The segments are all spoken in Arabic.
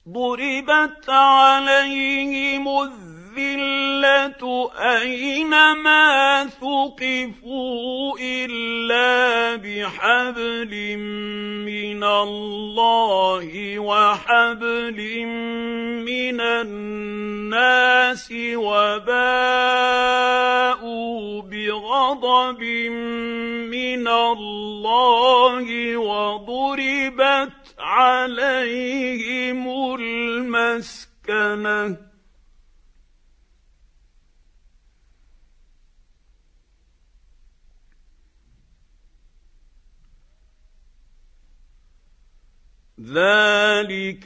ضربت عليهم الذلة أينما ثقفوا إلا بحبل من الله وحبل من الناس وباءوا بغضب من الله وضربت عليهم المسكنة ذلك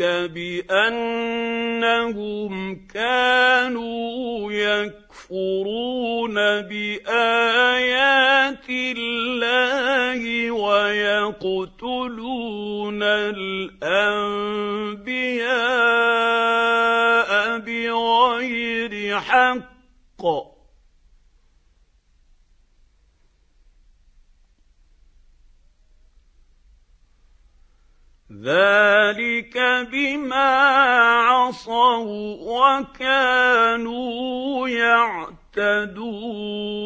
بأنهم كانوا يكفرون بآيات الله ويقتلون الأنبياء بغير حق ذلك بما عصوا وكانوا يعتدون